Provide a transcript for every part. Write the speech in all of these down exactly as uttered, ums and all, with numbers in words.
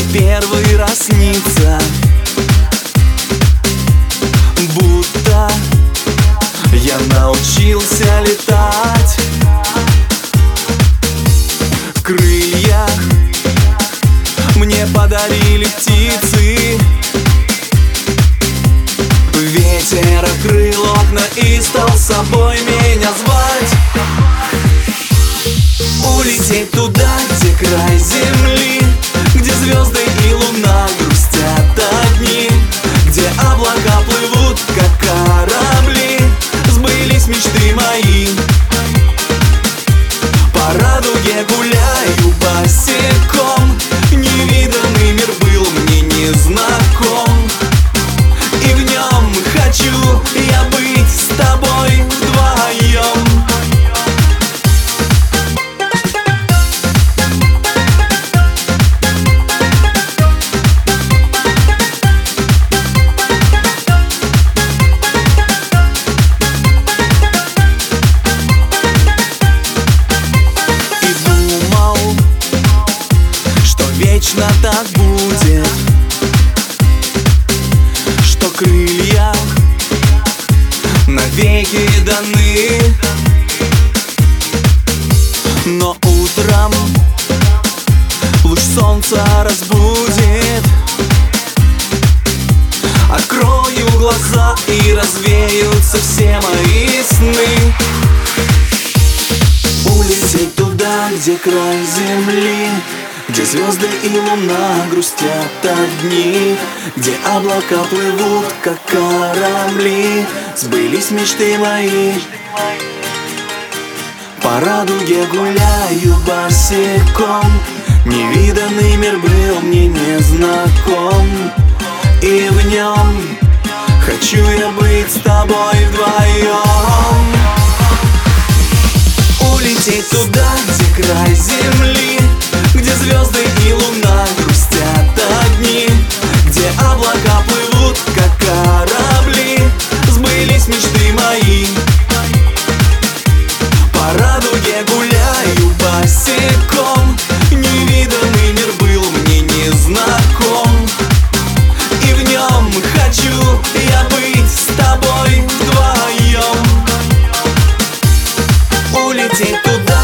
первый раз снится, будто я научился летать. Крылья мне подарили птицы, ветер открыл окна и стал собой меня звать. Улететь туда, где край земли, где звезды и луна грустят одни, где облака плывут, как корабли, сбылись мечты мои. По радуге гуляю босиком, невиданный мир был мне незнаком, и в нем хочу я быть с тобой вдвоем. Вечно так будет, что крылья навеки даны. Но утром луч солнца разбудит. Открою глаза и развеются все мои сны. Улететь туда, где край земли, где звезды и луна грустят одни, где облака плывут, как корабли, сбылись мечты мои. По радуге гуляю босиком, невиданный мир был мне незнаком, и в нем хочу я быть с тобой вдвоем. Улететь туда, где край земли, где звезды и луна грустят одни, где облака плывут, как корабли, сбылись мечты мои. По радуге гуляю босиком, невиданный мир был мне незнаком, и в нем хочу я быть с тобой вдвоем. Улететь туда,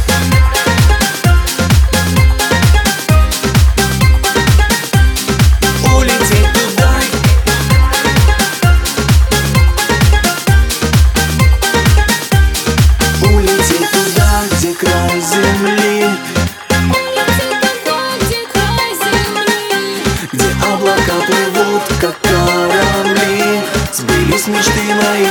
край земли, где облака плывут, как корабли, сбылись мечты мои.